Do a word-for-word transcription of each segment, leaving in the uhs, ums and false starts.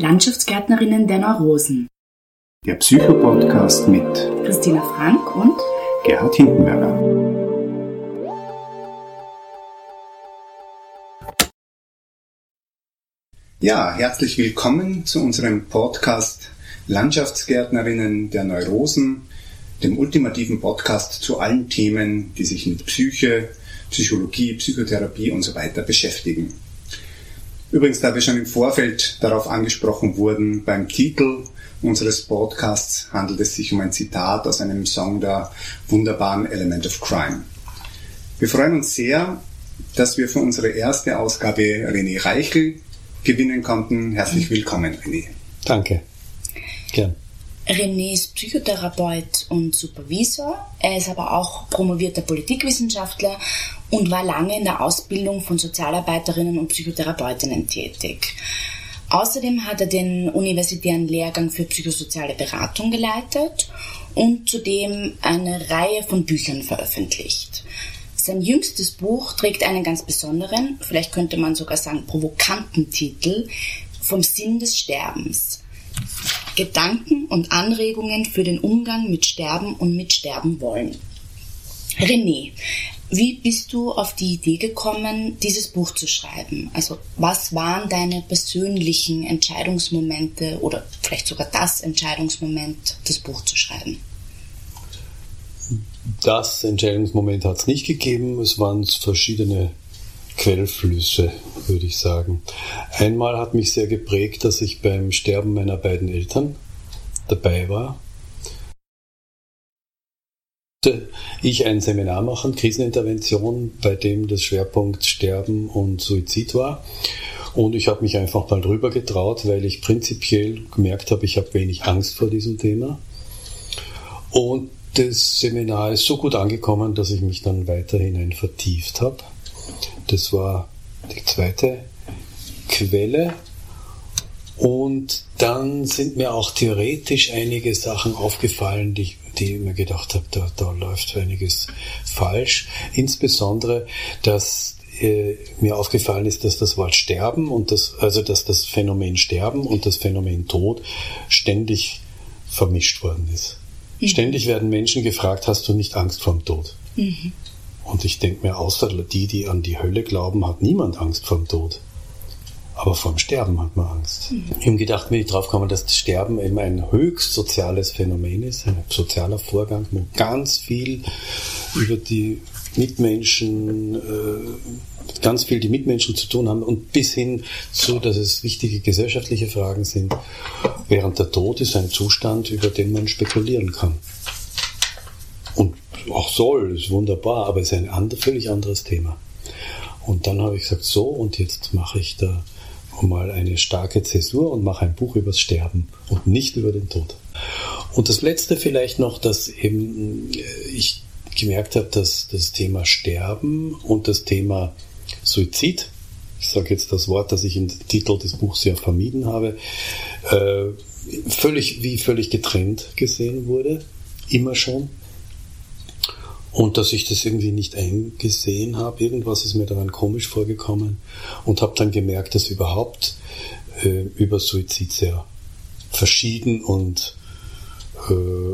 Landschaftsgärtnerinnen der Neurosen. Der Psycho-Podcast mit Christina Frank und Gerhard Hindenberger. Ja, herzlich willkommen zu unserem Podcast Landschaftsgärtnerinnen der Neurosen, dem ultimativen Podcast zu allen Themen, die sich mit Psyche, Psychologie, Psychotherapie und so weiter beschäftigen. Übrigens, da wir schon im Vorfeld darauf angesprochen wurden, beim Titel unseres Podcasts handelt es sich um ein Zitat aus einem Song der wunderbaren Element of Crime. Wir freuen uns sehr, dass wir für unsere erste Ausgabe René Reichel gewinnen konnten. Herzlich willkommen, René. Danke. Gern. René ist Psychotherapeut und Supervisor. Er ist aber auch promovierter Politikwissenschaftler und war lange in der Ausbildung von Sozialarbeiterinnen und Psychotherapeutinnen tätig. Außerdem hat er den universitären Lehrgang für psychosoziale Beratung geleitet und zudem eine Reihe von Büchern veröffentlicht. Sein jüngstes Buch trägt einen ganz besonderen, vielleicht könnte man sogar sagen provokanten Titel: Vom Sinn des Sterbens. Gedanken und Anregungen für den Umgang mit Sterben und mit Sterben wollen. René, wie bist du auf die Idee gekommen, dieses Buch zu schreiben? Also was waren deine persönlichen Entscheidungsmomente oder vielleicht sogar das Entscheidungsmoment, das Buch zu schreiben? Das Entscheidungsmoment hat es nicht gegeben, es waren verschiedene Quellflüsse, würde ich sagen. Einmal hat mich sehr geprägt, dass ich beim Sterben meiner beiden Eltern dabei war. Ich ein Seminar machen, Krisenintervention, bei dem das Schwerpunkt Sterben und Suizid war. Und ich habe mich einfach mal drüber getraut, weil ich prinzipiell gemerkt habe, ich habe wenig Angst vor diesem Thema. Und das Seminar ist so gut angekommen, dass ich mich dann weiter hinein vertieft habe. Das war die zweite Quelle. Und dann sind mir auch theoretisch einige Sachen aufgefallen, die, die ich mir gedacht habe, da, da läuft einiges falsch. Insbesondere, dass äh, mir aufgefallen ist, dass das Wort Sterben und das, also dass das Phänomen Sterben und das Phänomen Tod ständig vermischt worden ist. Mhm. Ständig werden Menschen gefragt, hast du nicht Angst vorm Tod? Mhm. Und ich denke mir, außer die, die an die Hölle glauben, hat niemand Angst vorm Tod. Aber vorm Sterben hat man Angst. Mhm. Ich habe gedacht, bin ich drauf gekommen, dass das Sterben eben ein höchst soziales Phänomen ist, ein sozialer Vorgang, wo ganz viel über die Mitmenschen, äh, ganz viel die Mitmenschen zu tun haben und bis hin zu, dass es wichtige gesellschaftliche Fragen sind. Während der Tod ist ein Zustand, über den man spekulieren kann. Und auch soll, ist wunderbar, aber es ist ein and- völlig anderes Thema. Und dann habe ich gesagt, so, und jetzt mache ich da mal eine starke Zäsur und mache ein Buch über das Sterben und nicht über den Tod. Und das Letzte vielleicht noch, dass eben ich gemerkt habe, dass das Thema Sterben und das Thema Suizid, ich sage jetzt das Wort, das ich im Titel des Buchs sehr vermieden habe, äh, völlig, wie völlig getrennt gesehen wurde, immer schon. Und dass ich das irgendwie nicht eingesehen habe, irgendwas ist mir daran komisch vorgekommen und habe dann gemerkt, dass überhaupt äh, über Suizid sehr verschieden und äh,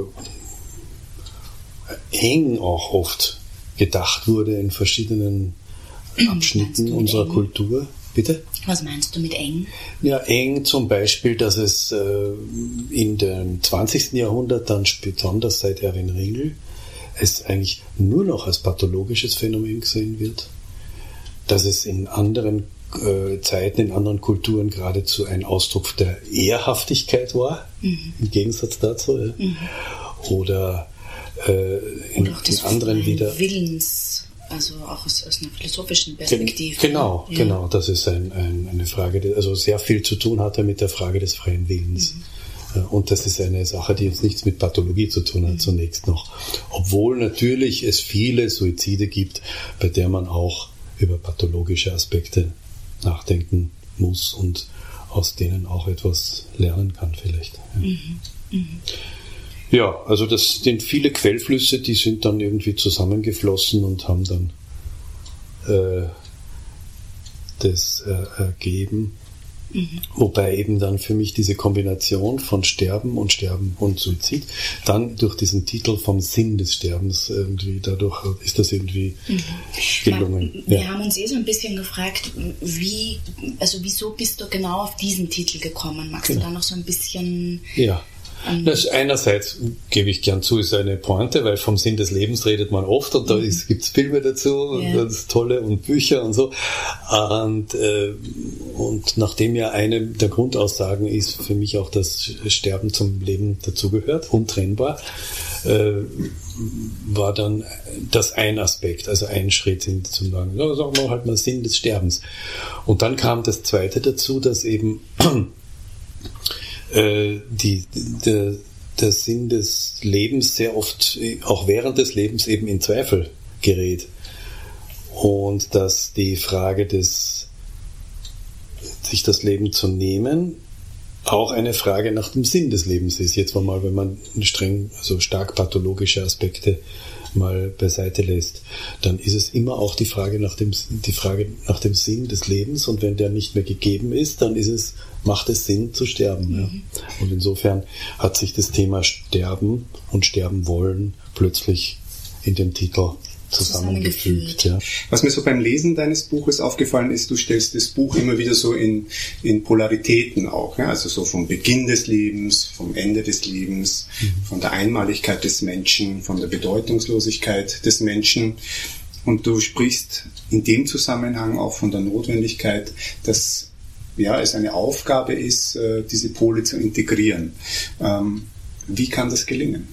eng auch oft gedacht wurde in verschiedenen Abschnitten unserer eng? Kultur. Bitte? Was meinst du mit eng? Ja, eng zum Beispiel, dass es äh, in dem zwanzigsten Jahrhundert, dann besonders seit Erwin Ringel, es eigentlich nur noch als pathologisches Phänomen gesehen wird, dass es in anderen äh, Zeiten, in anderen Kulturen geradezu ein Ausdruck der Ehrhaftigkeit war, mhm. im Gegensatz dazu. Ja. Mhm. Oder, äh, in, Oder auch des in anderen wieder Willens, also auch aus, aus einer philosophischen Perspektive. Genau, ja. genau, das ist ein, ein, eine Frage, die also sehr viel zu tun hatte mit der Frage des freien Willens. Mhm. Und das ist eine Sache, die jetzt nichts mit Pathologie zu tun hat, mhm. zunächst noch. Obwohl natürlich es viele Suizide gibt, bei der man auch über pathologische Aspekte nachdenken muss und aus denen auch etwas lernen kann vielleicht. Ja, mhm. Mhm. ja also das sind viele Quellflüsse, die sind dann irgendwie zusammengeflossen und haben dann äh, das äh, ergeben. Mhm. Wobei eben dann für mich diese Kombination von Sterben und Sterben und Suizid, dann durch diesen Titel vom Sinn des Sterbens irgendwie, dadurch ist das irgendwie mhm. gelungen. Na, wir ja. haben uns eh so ein bisschen gefragt, wie, also wieso bist du genau auf diesen Titel gekommen? Magst genau. du da noch so ein bisschen... Ja. Das einerseits, gebe ich gern zu, ist eine Pointe, weil vom Sinn des Lebens redet man oft und da mhm. gibt es Filme dazu, ja. ganz tolle und Bücher und so. Und, äh, und nachdem ja eine der Grundaussagen ist für mich auch, dass Sterben zum Leben dazugehört, untrennbar, äh, war dann das ein Aspekt, also ein Schritt in, zum sagen, ja, sagen wir halt mal Sinn des Sterbens. Und dann kam das Zweite dazu, dass eben Die, der, der Sinn des Lebens sehr oft, auch während des Lebens, eben in Zweifel gerät. Und dass die Frage des, sich das Leben zu nehmen, auch eine Frage nach dem Sinn des Lebens ist. Jetzt mal, wenn man streng, also stark pathologische Aspekte mal beiseite lässt, dann ist es immer auch die Frage nach dem, die Frage nach dem Sinn des Lebens, und wenn der nicht mehr gegeben ist, dann ist es, macht es Sinn zu sterben. Mhm. Ja. Und insofern hat sich das Thema Sterben und Sterben wollen plötzlich in dem Titel zusammengefügt. Ja. Was mir so beim Lesen deines Buches aufgefallen ist, du stellst das Buch immer wieder so in, in Polaritäten auch, ja? Also so vom Beginn des Lebens, vom Ende des Lebens, mhm. von der Einmaligkeit des Menschen, von der Bedeutungslosigkeit des Menschen. Und du sprichst in dem Zusammenhang auch von der Notwendigkeit, dass ja, es eine Aufgabe ist, diese Pole zu integrieren. Ähm, wie kann das gelingen?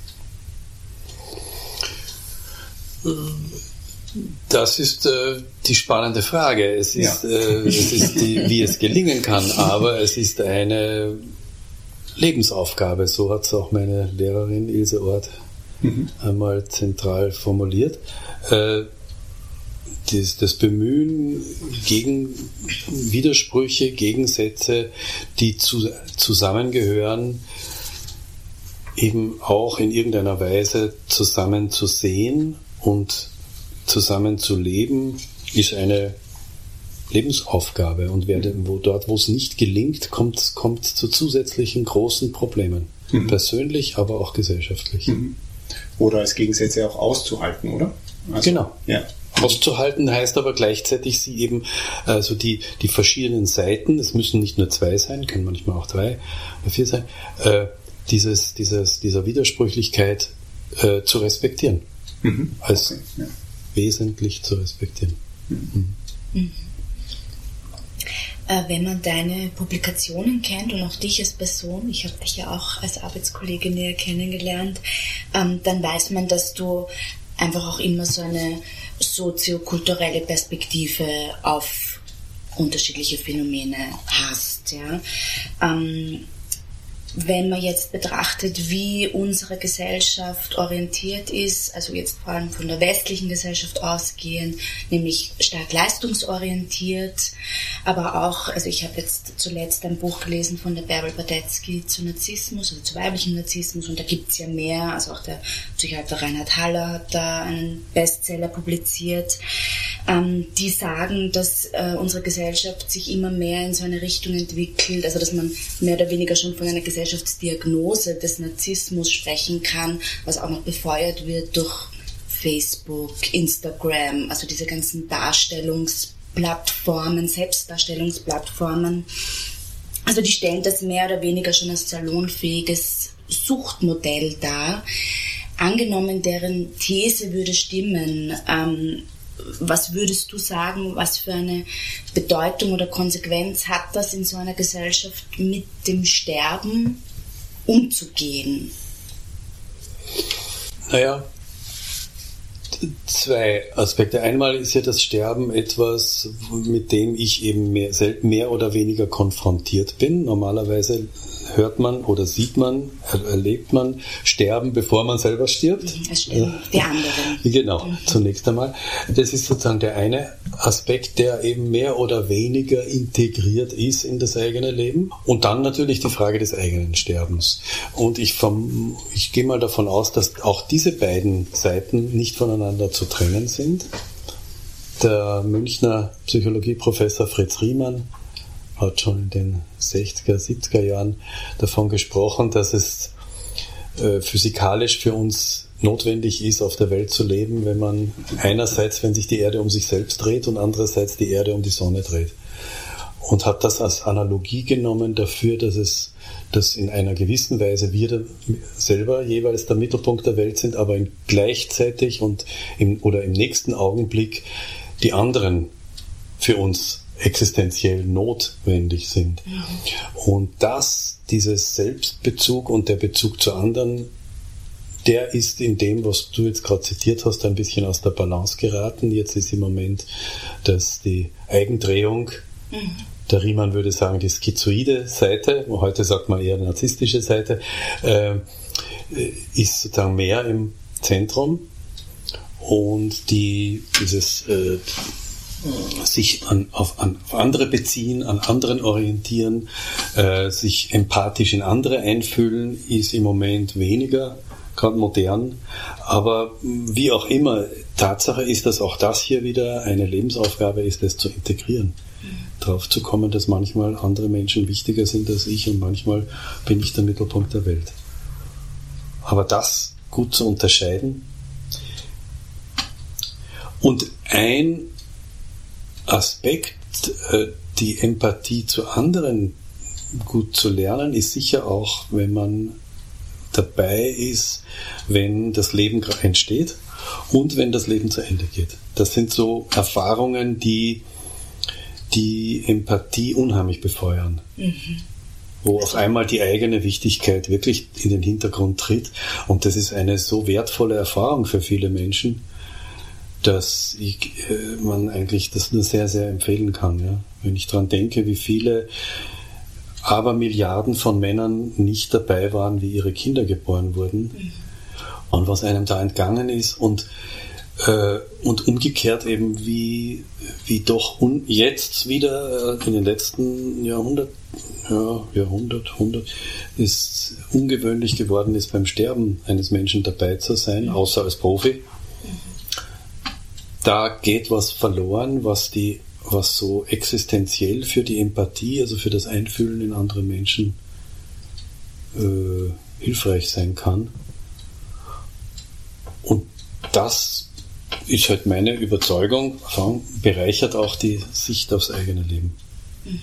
Das ist äh, die spannende Frage. Es ist, ja. äh, es ist die, wie es gelingen kann, aber es ist eine Lebensaufgabe. So hat es auch meine Lehrerin Ilse Ort mhm. einmal zentral formuliert. Äh, das, das Bemühen gegen Widersprüche, Gegensätze, die zu, zusammengehören, eben auch in irgendeiner Weise zusammen zu sehen und zusammen zu leben, ist eine Lebensaufgabe. Und wer, wo, dort, wo es nicht gelingt, kommt kommt zu zusätzlichen großen Problemen. Mhm. Persönlich, aber auch gesellschaftlich. Mhm. Oder als Gegensätze auch auszuhalten, oder? Also, genau. Ja. Auszuhalten heißt aber gleichzeitig, sie eben, also die, die verschiedenen Seiten, es müssen nicht nur zwei sein, können manchmal auch drei oder vier sein, äh, dieses, dieses, dieser Widersprüchlichkeit äh, zu respektieren. Mhm. Als okay, ja. wesentlich zu respektieren. Mhm. Mhm. Äh, wenn man deine Publikationen kennt und auch dich als Person, ich habe dich ja auch als Arbeitskollege näher kennengelernt, ähm, dann weiß man, dass du einfach auch immer so eine soziokulturelle Perspektive auf unterschiedliche Phänomene hast. Ja? Ähm, Wenn man jetzt betrachtet, wie unsere Gesellschaft orientiert ist, also jetzt vor allem von der westlichen Gesellschaft ausgehend, nämlich stark leistungsorientiert, aber auch, also ich habe jetzt zuletzt ein Buch gelesen von der Bärbel Badetsky zu Narzissmus, also zu weiblichem Narzissmus, und da gibt es ja mehr, also auch der Psychiater Reinhard Haller hat da einen Bestseller publiziert, ähm, die sagen, dass äh, unsere Gesellschaft sich immer mehr in so eine Richtung entwickelt, also dass man mehr oder weniger schon von einer Gesellschaft Gesellschaftsdiagnose des Narzissmus sprechen kann, was auch noch befeuert wird durch Facebook, Instagram, also diese ganzen Darstellungsplattformen, Selbstdarstellungsplattformen. Also die stellen das mehr oder weniger schon als salonfähiges Suchtmodell dar. Angenommen, deren These würde stimmen, ähm, was würdest du sagen, was für eine Bedeutung oder Konsequenz hat das in so einer Gesellschaft, mit dem Sterben umzugehen? Naja, zwei Aspekte. Einmal ist ja das Sterben etwas, mit dem ich eben mehr, mehr oder weniger konfrontiert bin. Normalerweise hört man oder sieht man, erlebt man Sterben, bevor man selber stirbt. Es sterben die anderen. Genau, mhm. zunächst einmal. Das ist sozusagen der eine Aspekt, der eben mehr oder weniger integriert ist in das eigene Leben. Und dann natürlich die Frage des eigenen Sterbens. Und ich, vom, ich gehe mal davon aus, dass auch diese beiden Seiten nicht voneinander zu trennen sind. Der Münchner Psychologieprofessor Fritz Riemann hat schon in den sechziger, siebziger Jahren davon gesprochen, dass es äh, physikalisch für uns notwendig ist, auf der Welt zu leben, wenn man einerseits, wenn sich die Erde um sich selbst dreht und andererseits die Erde um die Sonne dreht. Und hat das als Analogie genommen dafür, dass es, dass in einer gewissen Weise wir selber jeweils der Mittelpunkt der Welt sind, aber gleichzeitig und im, oder im nächsten Augenblick die anderen für uns existenziell notwendig sind. Mhm. Und das, dieses Selbstbezug und der Bezug zu anderen, der ist in dem, was du jetzt gerade zitiert hast, ein bisschen aus der Balance geraten. Jetzt ist im Moment, dass die Eigendrehung, mhm. der Riemann würde sagen, die schizoide Seite, heute sagt man eher narzisstische Seite, äh, ist sozusagen mehr im Zentrum. Und die, dieses äh, sich an, auf, an, auf andere beziehen, an anderen orientieren, äh, sich empathisch in andere einfühlen, ist im Moment weniger gerade modern. Aber wie auch immer, Tatsache ist, dass auch das hier wieder eine Lebensaufgabe ist, das zu integrieren. Mhm. Drauf zu kommen, dass manchmal andere Menschen wichtiger sind als ich und manchmal bin ich der Mittelpunkt der Welt. Aber das gut zu unterscheiden. Und ein Aspekt, die Empathie zu anderen gut zu lernen, ist sicher auch, wenn man dabei ist, wenn das Leben entsteht und wenn das Leben zu Ende geht. Das sind so Erfahrungen, die die Empathie unheimlich befeuern. Mhm. Wo auf einmal die eigene Wichtigkeit wirklich in den Hintergrund tritt. Und das ist eine so wertvolle Erfahrung für viele Menschen, dass ich, äh, man eigentlich das nur sehr, sehr empfehlen kann. Ja? Wenn ich daran denke, wie viele aber Milliarden von Männern nicht dabei waren, wie ihre Kinder geboren wurden, mhm. und was einem da entgangen ist und, äh, und umgekehrt eben wie, wie doch un- jetzt wieder äh, in den letzten Jahrhundert, ja, Jahrhundert, hundert, ist ungewöhnlich geworden ist, beim Sterben eines Menschen dabei zu sein, mhm. außer als Profi. Da geht was verloren, was die, was so existenziell für die Empathie, also für das Einfühlen in andere Menschen äh, hilfreich sein kann. Und das ist halt meine Überzeugung, bereichert auch die Sicht aufs eigene Leben. Mhm.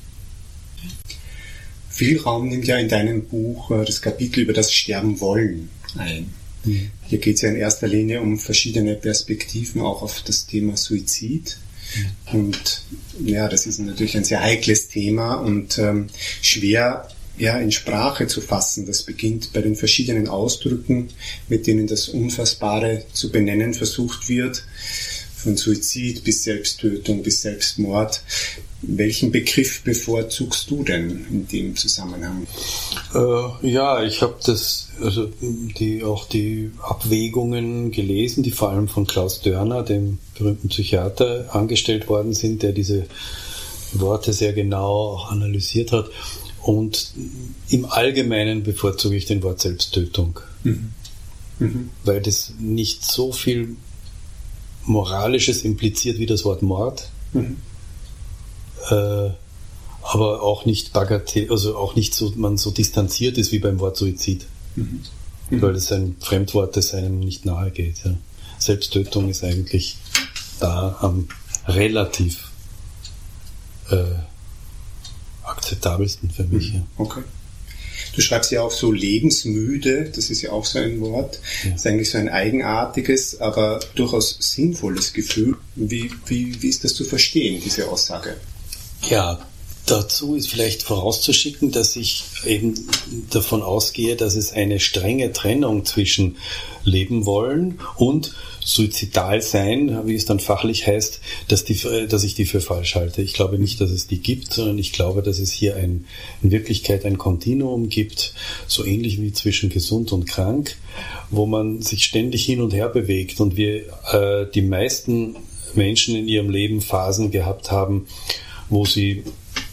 Viel Raum nimmt ja in deinem Buch äh, das Kapitel über das Sterben wollen ein. Mhm. Hier geht es ja in erster Linie um verschiedene Perspektiven, auch auf das Thema Suizid. Mhm. Und ja, das ist natürlich ein sehr heikles Thema und ähm, schwer ja, in Sprache zu fassen. Das beginnt bei den verschiedenen Ausdrücken, mit denen das Unfassbare zu benennen versucht wird. Von Suizid bis Selbsttötung bis Selbstmord. Welchen Begriff bevorzugst du denn in dem Zusammenhang? Äh, ja, ich habe das, also die auch die Abwägungen gelesen, die vor allem von Klaus Dörner, dem berühmten Psychiater, angestellt worden sind, der diese Worte sehr genau auch analysiert hat. Und im Allgemeinen bevorzuge ich den Wort Selbsttötung, mhm. Mhm. weil das nicht so viel Moralisches impliziert wie das Wort Mord. Mhm. Äh, aber auch nicht bagatell, also auch nicht so, man so distanziert ist wie beim Wort Suizid. Mhm. Mhm. Weil es ein Fremdwort, das einem nicht nahe geht. Ja. Selbsttötung ist eigentlich da am relativ äh, akzeptabelsten für mich. Mhm. Ja. Okay. Du schreibst ja auch so lebensmüde, das ist ja auch so ein Wort. Ja. Das ist eigentlich so ein eigenartiges, aber durchaus sinnvolles Gefühl. Wie, wie, wie ist das zu verstehen, diese Aussage? Ja, dazu ist vielleicht vorauszuschicken, dass ich eben davon ausgehe, dass es eine strenge Trennung zwischen Leben wollen und suizidal sein, wie es dann fachlich heißt, dass, die, dass ich die für falsch halte. Ich glaube nicht, dass es die gibt, sondern ich glaube, dass es hier ein, in Wirklichkeit ein Kontinuum gibt, so ähnlich wie zwischen gesund und krank, wo man sich ständig hin und her bewegt und wir äh, die meisten Menschen in ihrem Leben Phasen gehabt haben, wo sie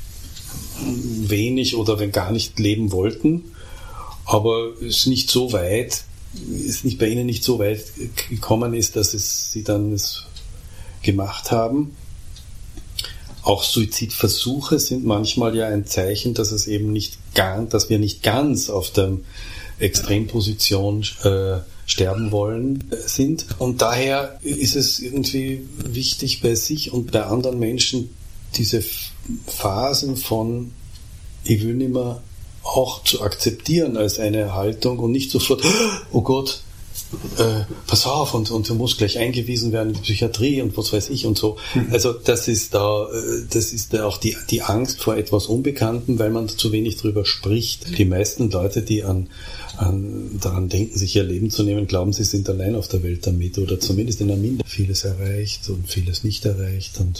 wenig oder wenn gar nicht leben wollten, aber es nicht so weit, ist nicht bei ihnen nicht so weit gekommen ist, dass es sie dann es gemacht haben. auch Suizidversuche sind manchmal ja ein Zeichen, dass es eben nicht ganz, dass wir nicht ganz auf der Extremposition äh, sterben wollen sind. Und daher ist es irgendwie wichtig, bei sich und bei anderen Menschen diese Phasen von ich will nicht mehr auch zu akzeptieren als eine Haltung und nicht sofort, oh Gott, äh, pass auf und, und du musst gleich eingewiesen werden in die Psychiatrie und was weiß ich und so. Mhm. Also das ist da, das ist da auch die, die Angst vor etwas Unbekanntem, weil man zu wenig drüber spricht. Die meisten Leute, die an, an daran denken, sich ihr Leben zu nehmen, glauben, sie sind allein auf der Welt damit oder zumindest in der Minderheit. Vieles erreicht und vieles nicht erreicht und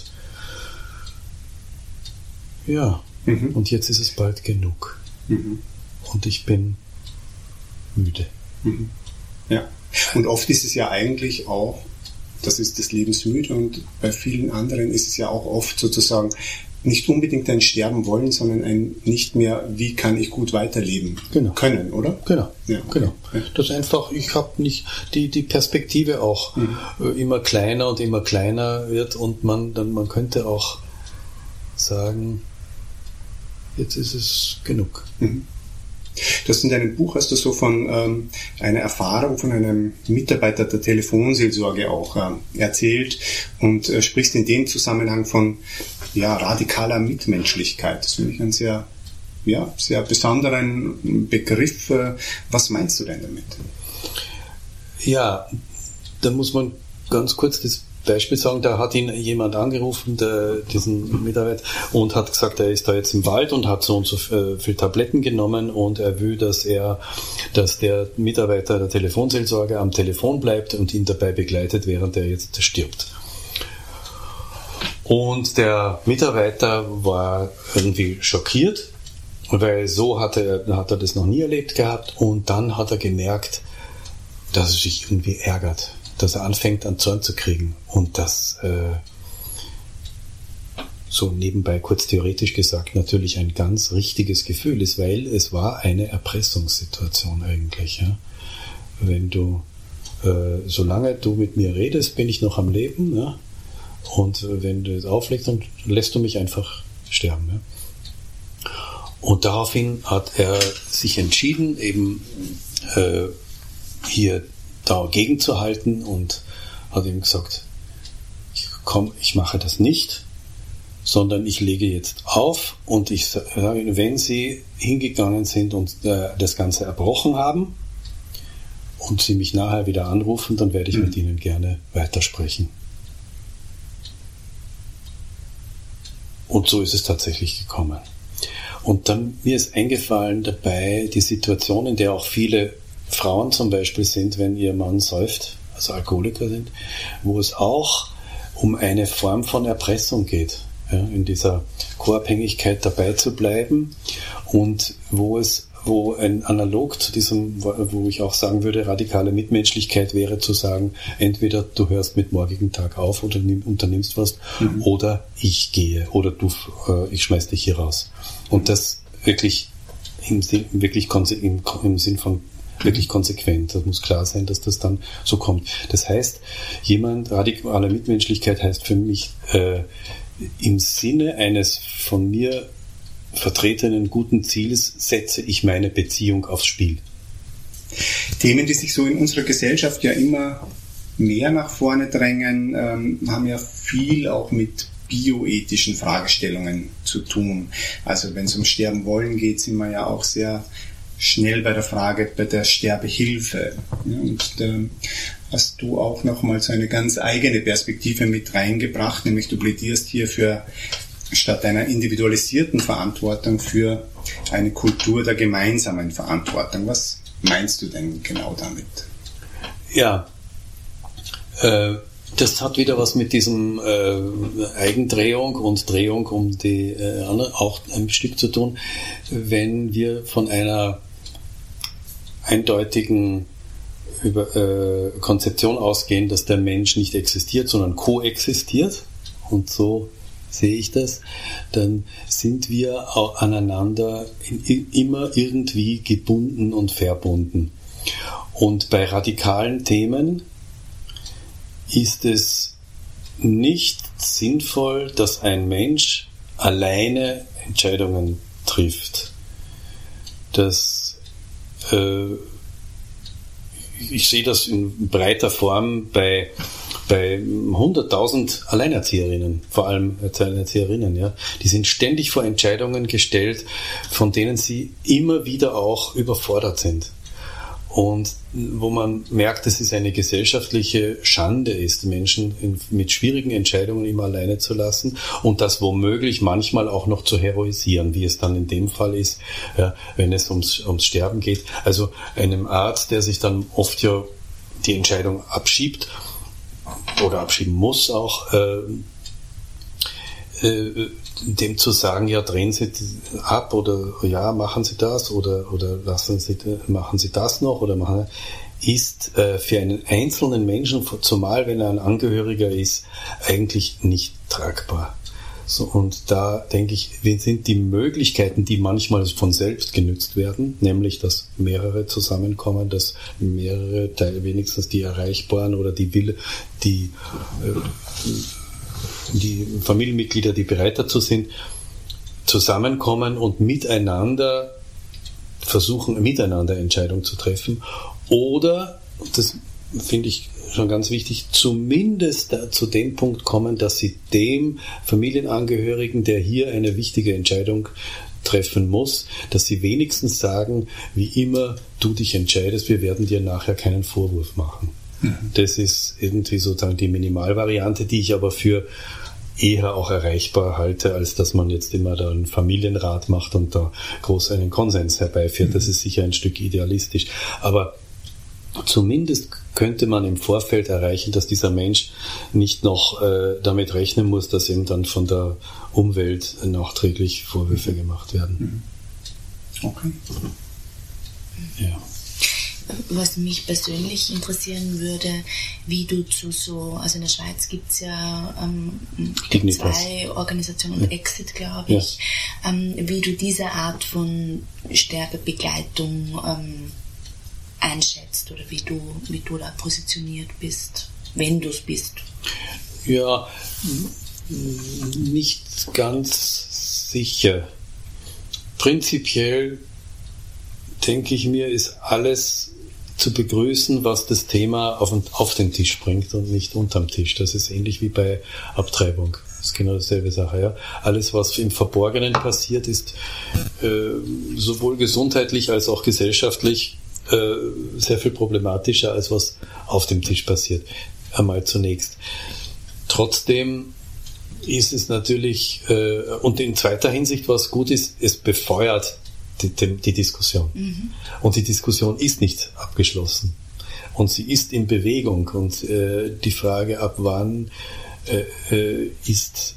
ja, mhm. und jetzt ist es bald genug. Mhm. Und ich bin müde. Mhm. Ja, und oft ist es ja eigentlich auch, das ist des Lebens müde und bei vielen anderen ist es ja auch oft sozusagen nicht unbedingt ein Sterben wollen, sondern ein nicht mehr, wie kann ich gut weiterleben genau. können, oder? Genau, ja, okay. genau. Das einfach, ich habe nicht, die, die Perspektive auch mhm. immer kleiner und immer kleiner wird und man dann, man könnte auch sagen, jetzt ist es genug. Mhm. Du hast in deinem Buch hast du so von ähm, einer Erfahrung von einem Mitarbeiter der Telefonseelsorge auch äh, erzählt und äh, sprichst in dem Zusammenhang von ja, radikaler Mitmenschlichkeit. Das finde ich einen sehr, ja, sehr besonderen Begriff. Äh, was meinst du denn damit? Ja, da muss man ganz kurz das Beispiel sagen, da hat ihn jemand angerufen, der, diesen Mitarbeiter, und hat gesagt, er ist da jetzt im Wald und hat so und so viele Tabletten genommen und er will, dass er, dass der Mitarbeiter der Telefonseelsorge am Telefon bleibt und ihn dabei begleitet, während er jetzt stirbt. Und der Mitarbeiter war irgendwie schockiert, weil so hat er, hat er das noch nie erlebt gehabt und dann hat er gemerkt, dass er sich irgendwie ärgert, dass er anfängt an Zorn zu kriegen und das äh, so nebenbei kurz theoretisch gesagt natürlich ein ganz richtiges Gefühl ist, weil es war eine Erpressungssituation eigentlich. Ja? Wenn du, äh, solange du mit mir redest, bin ich noch am Leben, ja? Und äh, wenn du es auflegst, dann lässt du mich einfach sterben. Ja? Und daraufhin hat er sich entschieden, eben äh, hier dagegen zu halten und hat ihm gesagt, ich, komm, ich mache das nicht, sondern ich lege jetzt auf und ich sage, wenn Sie hingegangen sind und äh, das Ganze erbrochen haben und Sie mich nachher wieder anrufen, dann werde ich mhm. mit Ihnen gerne weitersprechen. Und so ist es tatsächlich gekommen. Und dann mir ist eingefallen dabei die Situation, in der auch viele Frauen zum Beispiel sind, wenn ihr Mann säuft, also Alkoholiker sind, wo es auch um eine Form von Erpressung geht, ja, in dieser Co-Abhängigkeit dabei zu bleiben und wo es, wo ein Analog zu diesem, wo ich auch sagen würde, radikale Mitmenschlichkeit wäre zu sagen, entweder du hörst mit morgigen Tag auf oder unternimmst was mhm. oder ich gehe oder du, äh, ich schmeiß dich hier raus. Und das wirklich im Sinn, wirklich im, im Sinn von wirklich konsequent. Das muss klar sein, dass das dann so kommt. Das heißt, jemand, radikale Mitmenschlichkeit heißt für mich, äh, im Sinne eines von mir vertretenen guten Ziels setze ich meine Beziehung aufs Spiel. Themen, die sich so in unserer Gesellschaft ja immer mehr nach vorne drängen, ähm, haben ja viel auch mit bioethischen Fragestellungen zu tun. Also wenn es um Sterben wollen geht, sind wir ja auch sehr schnell bei der Frage, bei der Sterbehilfe. Ja, und da hast du auch nochmal so eine ganz eigene Perspektive mit reingebracht, nämlich du plädierst hier für, statt einer individualisierten Verantwortung, für eine Kultur der gemeinsamen Verantwortung. Was meinst du denn genau damit? Ja, äh, das hat wieder was mit diesem äh, Eigendrehung und Drehung um die äh, auch ein Stück zu tun. Wenn wir von einer eindeutigen über, äh, Konzeption ausgehen, dass der Mensch nicht existiert, sondern koexistiert, und so sehe ich das, dann sind wir auch aneinander in, in, immer irgendwie gebunden und verbunden. Und bei radikalen Themen ist es nicht sinnvoll, dass ein Mensch alleine Entscheidungen trifft. Das, äh, ich sehe das in breiter Form bei, bei hunderttausend Alleinerzieherinnen, vor allem Alleinerzieherinnen, ja. Die sind ständig vor Entscheidungen gestellt, von denen sie immer wieder auch überfordert sind. Und wo man merkt, dass es eine gesellschaftliche Schande ist, Menschen in, mit schwierigen Entscheidungen immer alleine zu lassen und das womöglich manchmal auch noch zu heroisieren, wie es dann in dem Fall ist, ja, wenn es ums, ums Sterben geht. Also einem Arzt, der sich dann oft ja die Entscheidung abschiebt oder abschieben muss auch, äh, äh, dem zu sagen, ja, drehen Sie ab oder ja, machen Sie das oder, oder lassen Sie, machen Sie das noch oder machen, ist äh, für einen einzelnen Menschen, zumal wenn er ein Angehöriger ist, eigentlich nicht tragbar. So, und da denke ich, wie sind die Möglichkeiten, die manchmal von selbst genützt werden, nämlich, dass mehrere zusammenkommen, dass mehrere Teile, wenigstens die erreichbaren oder die Wille, die äh, die Familienmitglieder, die bereit dazu sind, zusammenkommen und miteinander versuchen, miteinander Entscheidungen zu treffen. Oder, das finde ich schon ganz wichtig, zumindest zu dem Punkt kommen, dass sie dem Familienangehörigen, der hier eine wichtige Entscheidung treffen muss, dass sie wenigstens sagen, wie immer du dich entscheidest, wir werden dir nachher keinen Vorwurf machen. Das ist irgendwie sozusagen die Minimalvariante, die ich aber für eher auch erreichbar halte, als dass man jetzt immer da einen Familienrat macht und da groß einen Konsens herbeiführt. Das ist sicher ein Stück idealistisch. Aber zumindest könnte man im Vorfeld erreichen, dass dieser Mensch nicht noch äh, damit rechnen muss, dass ihm dann von der Umwelt nachträglich Vorwürfe gemacht werden. Okay. Ja. Was mich persönlich interessieren würde, wie du zu so, also in der Schweiz gibt es ja ähm, zwei Organisationen, ja. Exit, glaube ich, ja. ähm, wie du diese Art von Sterbebegleitung ähm, einschätzt oder wie du, wie du da positioniert bist, wenn du es bist. Ja, nicht ganz sicher. Prinzipiell denke ich mir, ist alles zu begrüßen, was das Thema auf, auf den Tisch bringt und nicht unterm Tisch. Das ist ähnlich wie bei Abtreibung. Das ist genau dieselbe Sache. Ja? Alles, was im Verborgenen passiert, ist äh, sowohl gesundheitlich als auch gesellschaftlich äh, sehr viel problematischer, als was auf dem Tisch passiert. Einmal zunächst. Trotzdem ist es natürlich, äh, und in zweiter Hinsicht, was gut ist, es befeuert Die, die, die Diskussion. Mhm. Und die Diskussion ist nicht abgeschlossen. Und sie ist in Bewegung. Und äh, die Frage, ab wann äh, äh, ist,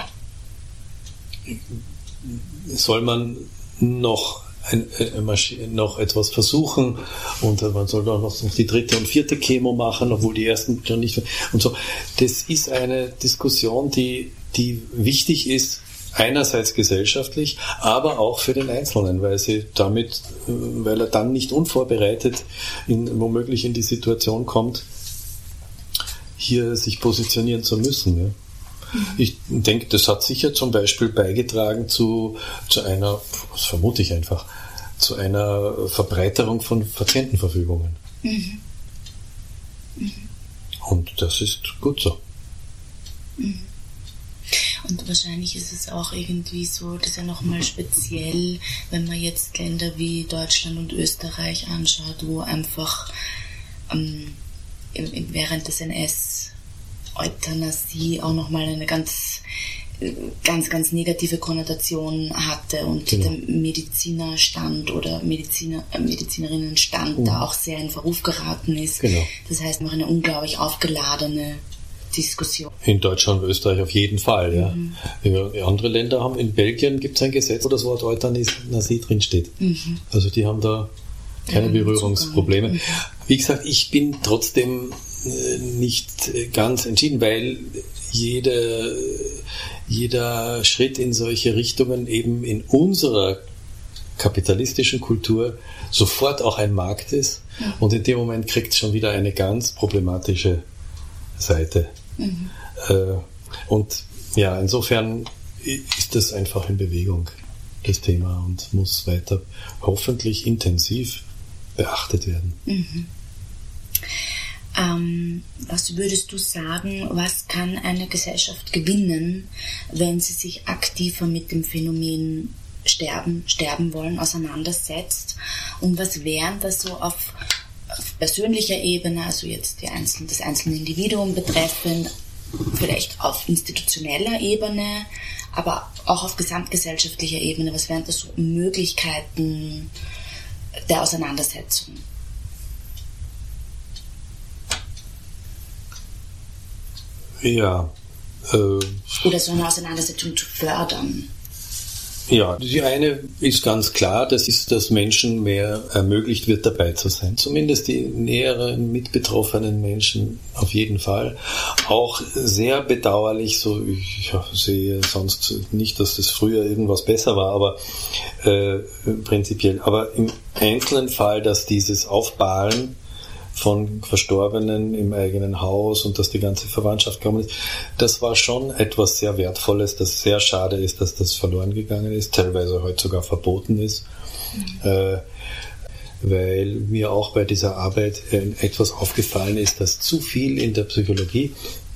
soll man noch, ein, äh, Maschine, noch etwas versuchen und man soll dann noch die dritte und vierte Chemo machen, obwohl die ersten schon nicht. Und so. Das ist eine Diskussion, die, die wichtig ist, einerseits gesellschaftlich, aber auch für den Einzelnen, weil sie damit, weil er dann nicht unvorbereitet in, womöglich in die Situation kommt, hier sich positionieren zu müssen. Ja. Mhm. Ich denke, das hat sicher zum Beispiel beigetragen zu, zu einer, das vermute ich einfach, zu einer Verbreiterung von Patientenverfügungen. Mhm. Mhm. Und das ist gut so. Mhm. Und wahrscheinlich ist es auch irgendwie so, dass ja nochmal speziell, wenn man jetzt Länder wie Deutschland und Österreich anschaut, wo einfach ähm, während des N S Euthanasie auch nochmal eine ganz, ganz, ganz negative Konnotation hatte und genau. Der Medizinerstand oder Mediziner, äh, Medizinerinnenstand mhm. da auch sehr in Verruf geraten ist. Genau. Das heißt, noch eine unglaublich aufgeladene Diskussion. In Deutschland und Österreich auf jeden Fall, ja. Mhm. Andere Länder haben, in Belgien gibt es ein Gesetz, wo das Wort Euthanasie drinsteht. Mhm. Also die haben da keine ja, Berührungsprobleme. Mhm. Wie gesagt, ich bin trotzdem nicht ganz entschieden, weil jede, jeder Schritt in solche Richtungen eben in unserer kapitalistischen Kultur sofort auch ein Markt ist mhm. und in dem Moment kriegt es schon wieder eine ganz problematische Seite. Mhm. Und ja, insofern ist das einfach in Bewegung, das Thema, und muss weiter hoffentlich intensiv beachtet werden. Mhm. Ähm, was würdest du sagen, was kann eine Gesellschaft gewinnen, wenn sie sich aktiver mit dem Phänomen Sterben, sterben wollen, auseinandersetzt? Und was wären das so auf, auf persönlicher Ebene, also jetzt die einzelne, das einzelne Individuum betreffend, vielleicht auf institutioneller Ebene, aber auch auf gesamtgesellschaftlicher Ebene, was wären das so Möglichkeiten der Auseinandersetzung? Ja. Äh, Oder so eine Auseinandersetzung zu fördern. Ja, die eine ist ganz klar, das ist, dass Menschen mehr ermöglicht wird, dabei zu sein. Zumindest die näheren mitbetroffenen Menschen auf jeden Fall. Auch sehr bedauerlich, so ich sehe sonst nicht, dass das früher irgendwas besser war, aber äh, prinzipiell. Aber im einzelnen Fall, dass dieses Aufbahren von Verstorbenen im eigenen Haus und dass die ganze Verwandtschaft gekommen ist, das war schon etwas sehr Wertvolles, das sehr schade ist, dass das verloren gegangen ist, teilweise heute sogar verboten ist, mhm. äh, weil mir auch bei dieser Arbeit äh, etwas aufgefallen ist, dass zu viel in der Psychologie,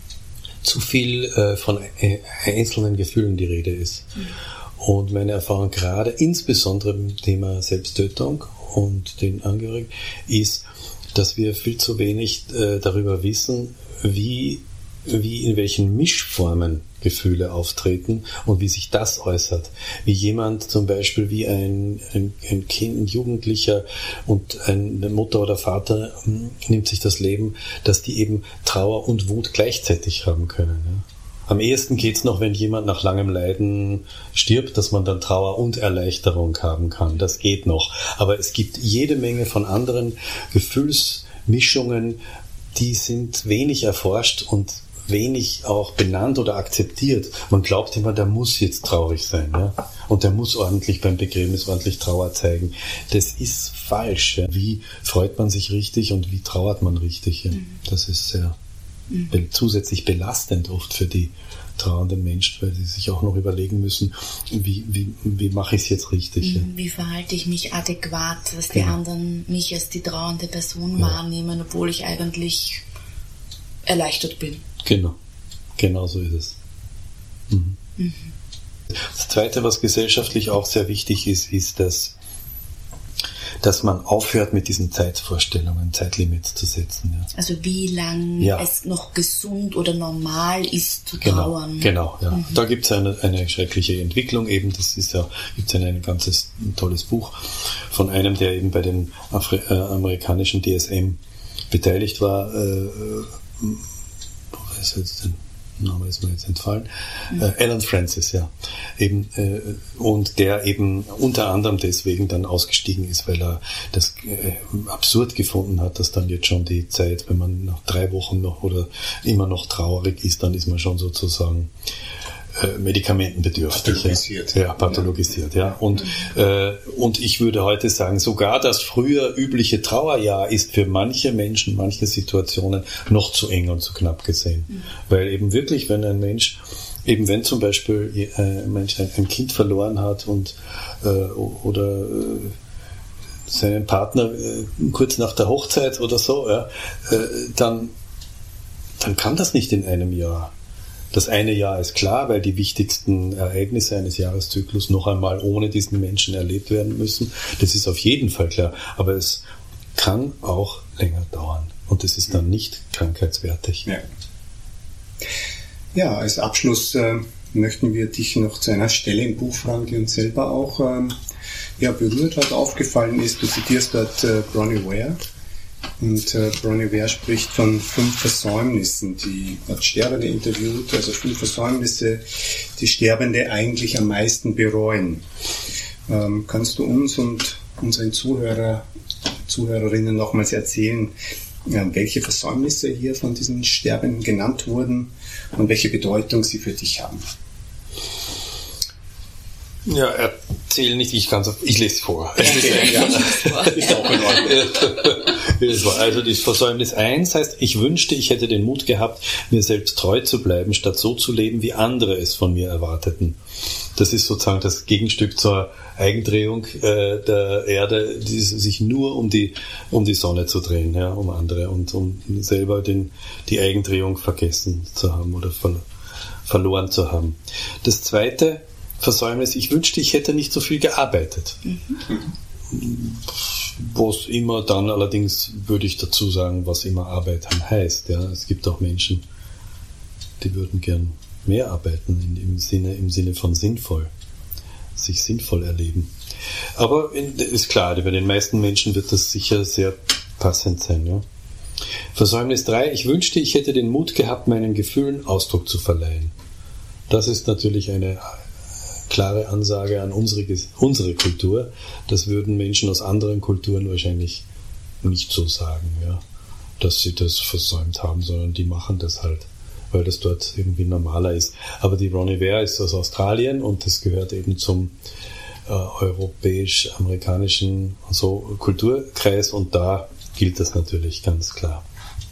zu viel äh, von äh, einzelnen Gefühlen die Rede ist. Mhm. Und meine Erfahrung gerade, insbesondere im Thema Selbsttötung und den Angehörigen, ist, dass wir viel zu wenig äh, darüber wissen, wie, wie in welchen Mischformen Gefühle auftreten und wie sich das äußert. Wie jemand zum Beispiel, wie ein, ein, ein Kind, ein Jugendlicher und eine Mutter oder Vater mh, nimmt sich das Leben, dass die eben Trauer und Wut gleichzeitig haben können. Ja. Am ehesten geht's noch, wenn jemand nach langem Leiden stirbt, dass man dann Trauer und Erleichterung haben kann. Das geht noch. Aber es gibt jede Menge von anderen Gefühlsmischungen, die sind wenig erforscht und wenig auch benannt oder akzeptiert. Man glaubt immer, der muss jetzt traurig sein, ja? Und der muss ordentlich beim Begräbnis ordentlich Trauer zeigen. Das ist falsch. Ja? Wie freut man sich richtig und wie trauert man richtig? Ja? Das ist sehr mhm. zusätzlich belastend oft für die trauernden Menschen, weil sie sich auch noch überlegen müssen, wie, wie, wie mache ich es jetzt richtig? Ja? Wie verhalte ich mich adäquat, dass genau. die anderen mich als die trauernde Person ja. wahrnehmen, obwohl ich eigentlich erleichtert bin. Genau, genau so ist es. Mhm. Mhm. Das Zweite, was gesellschaftlich auch sehr wichtig ist, ist, dass, dass man aufhört, mit diesen Zeitvorstellungen, Zeitlimits zu setzen. Ja. Also wie lange ja. es noch gesund oder normal ist zu trauern. Genau, genau ja. Mhm. Da gibt es eine, eine schreckliche Entwicklung eben. Das ist ja, gibt es ein ganzes ein tolles Buch von einem, der eben bei den Afri- äh, amerikanischen D S M beteiligt war. Äh, ist jetzt der Name ist mir jetzt entfallen, mhm. äh, Alan Francis, ja, eben, äh, und der eben unter anderem deswegen dann ausgestiegen ist, weil er das äh, absurd gefunden hat, dass dann jetzt schon die Zeit, wenn man nach drei Wochen noch oder immer noch traurig ist, dann ist man schon sozusagen äh, medikamentenbedürftig. Pathologisiert. Ja, ja pathologisiert, ja. Und, äh, und ich würde heute sagen, sogar das früher übliche Trauerjahr ist für manche Menschen, manche Situationen noch zu eng und zu knapp gesehen. Mhm. Weil eben wirklich, wenn ein Mensch, eben wenn zum Beispiel ein Mensch ein Kind verloren hat und äh, oder äh, seinen Partner äh, kurz nach der Hochzeit oder so, ja, äh, dann, dann kann das nicht in einem Jahr. Das eine Jahr ist klar, weil die wichtigsten Ereignisse eines Jahreszyklus noch einmal ohne diesen Menschen erlebt werden müssen. Das ist auf jeden Fall klar. Aber es kann auch länger dauern. Und es ist dann nicht krankheitswertig. Ja, ja als Abschluss äh, möchten wir dich noch zu einer Stelle im Buch fragen, die uns selber auch ähm, ja, berührt hat, aufgefallen ist. Du zitierst dort äh, Bronnie Ware. Und äh, Bronnie Ware spricht von fünf Versäumnissen, die hat Sterbende interviewt, also fünf Versäumnisse, die Sterbende eigentlich am meisten bereuen. Ähm, kannst du uns und unseren Zuhörer, Zuhörerinnen nochmals erzählen, ja, welche Versäumnisse hier von diesen Sterbenden genannt wurden und welche Bedeutung sie für dich haben? Ja, er zähle nicht, ich kann ich lese vor. Okay, ja. Ist auch in Ordnung. Also das Versäumnis eins heißt, ich wünschte, ich hätte den Mut gehabt, mir selbst treu zu bleiben, statt so zu leben, wie andere es von mir erwarteten. Das ist sozusagen das Gegenstück zur Eigendrehung äh, der Erde, die sich nur um die um die Sonne zu drehen, ja, um andere und um selber den die Eigendrehung vergessen zu haben oder ver, verloren zu haben. Das zweite Versäumnis, ich wünschte, ich hätte nicht so viel gearbeitet. Mhm. Was immer dann allerdings, würde ich dazu sagen, was immer Arbeiten heißt. Ja. Es gibt auch Menschen, die würden gern mehr arbeiten im Sinne, im Sinne von sinnvoll, sich sinnvoll erleben. Aber ist klar, bei den meisten Menschen wird das sicher sehr passend sein. Ja. Versäumnis drei, ich wünschte, ich hätte den Mut gehabt, meinen Gefühlen Ausdruck zu verleihen. Das ist natürlich eine klare Ansage an unsere, unsere Kultur. Das würden Menschen aus anderen Kulturen wahrscheinlich nicht so sagen, ja, dass sie das versäumt haben, sondern die machen das halt, weil das dort irgendwie normaler ist. Aber die Bronnie Ware ist aus Australien und das gehört eben zum äh, europäisch-amerikanischen so Kulturkreis und da gilt das natürlich ganz klar.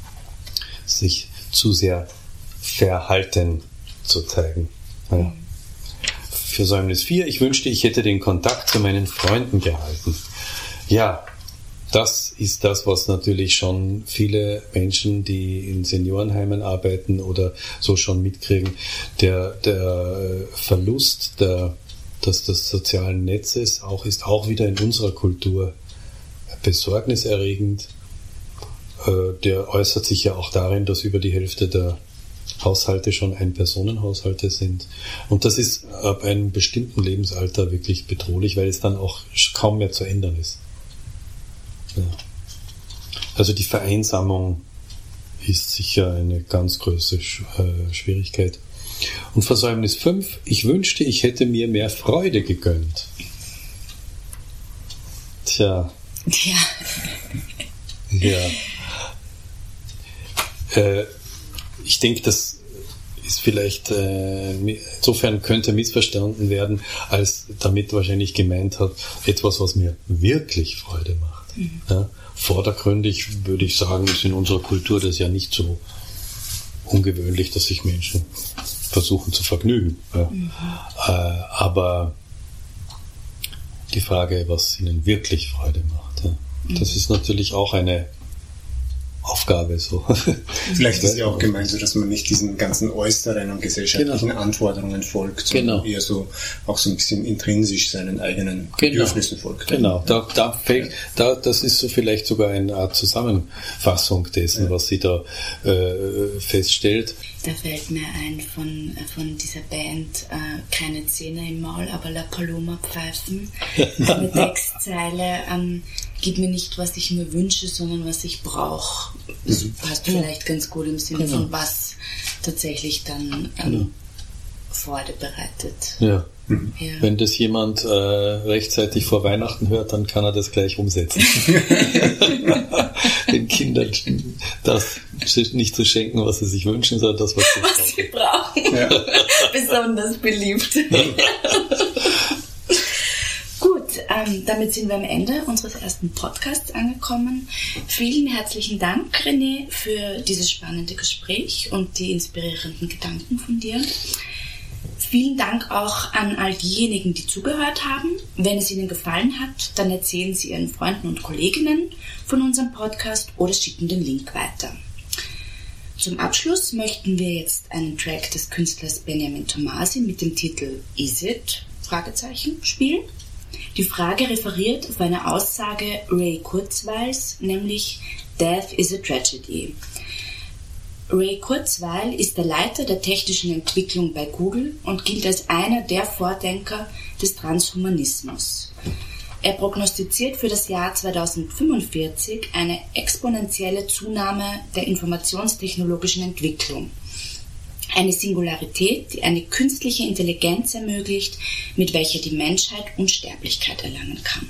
Sich zu sehr verhalten zu zeigen. Ja. Versäumnis vier, ich wünschte, ich hätte den Kontakt zu meinen Freunden gehalten. Ja, das ist das, was natürlich schon viele Menschen, die in Seniorenheimen arbeiten oder so schon mitkriegen. Der, der Verlust der, des, des sozialen Netzes auch, ist auch wieder in unserer Kultur besorgniserregend. Der äußert sich ja auch darin, dass über die Hälfte der Haushalte schon Ein-Personen-Haushalte sind. Und das ist ab einem bestimmten Lebensalter wirklich bedrohlich, weil es dann auch kaum mehr zu ändern ist. Ja. Also die Vereinsamung ist sicher eine ganz große äh, Schwierigkeit. Und Versäumnis fünf, ich wünschte, ich hätte mir mehr Freude gegönnt. Tja. Tja. Ja. Äh, Ich denke, das ist vielleicht, äh, insofern könnte missverstanden werden, als damit wahrscheinlich gemeint hat, etwas, was mir wirklich Freude macht. Mhm. Ja, vordergründig würde ich sagen, ist in unserer Kultur das ja nicht so ungewöhnlich, dass sich Menschen versuchen zu vergnügen. Ja. Mhm. Äh, aber die Frage, was ihnen wirklich Freude macht, ja, mhm. das ist natürlich auch eine Aufgabe. So. Vielleicht ist ja auch gemeint, so, dass man nicht diesen ganzen äußeren und gesellschaftlichen genau. Anforderungen folgt, sondern genau. eher so auch so ein bisschen intrinsisch seinen eigenen genau. Bedürfnissen folgt. Genau, da, da fällt, da, das ist so vielleicht sogar eine Art Zusammenfassung dessen, ja. was sie da äh, feststellt. Da fällt mir ein von, von dieser Band, äh, keine Zähne im Maul, aber La Paloma pfeifen. Eine Textzeile, ähm, gib mir nicht, was ich mir wünsche, sondern was ich brauche. Das passt ja. vielleicht ganz gut im Sinne genau. von was tatsächlich dann ähm, genau. Freude bereitet. Ja. Mhm. Ja. Wenn das jemand äh, rechtzeitig vor Weihnachten hört, dann kann er das gleich umsetzen. Den Kindern das nicht zu schenken, was sie sich wünschen, sondern das, was sie was brauchen. Sie brauchen. Ja. Besonders beliebt. Gut, ähm, damit sind wir am Ende unseres ersten Podcasts angekommen. Vielen herzlichen Dank, René, für dieses spannende Gespräch und die inspirierenden Gedanken von dir. Vielen Dank auch an all diejenigen, die zugehört haben. Wenn es Ihnen gefallen hat, dann erzählen Sie Ihren Freunden und Kolleginnen von unserem Podcast oder schicken den Link weiter. Zum Abschluss möchten wir jetzt einen Track des Künstlers Benjamin Tomasi mit dem Titel Is It? Fragezeichen spielen. Die Frage referiert auf eine Aussage Ray Kurzweils, nämlich Death is a Tragedy. Ray Kurzweil ist der Leiter der technischen Entwicklung bei Google und gilt als einer der Vordenker des Transhumanismus. Er prognostiziert für das Jahr zweitausendfünfundvierzig eine exponentielle Zunahme der informationstechnologischen Entwicklung. Eine Singularität, die eine künstliche Intelligenz ermöglicht, mit welcher die Menschheit Unsterblichkeit erlangen kann.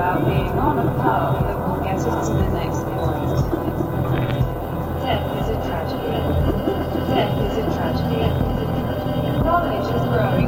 about being on a path that will get us to the next point. Death is a tragedy. Death is a tragedy. Knowledge is growing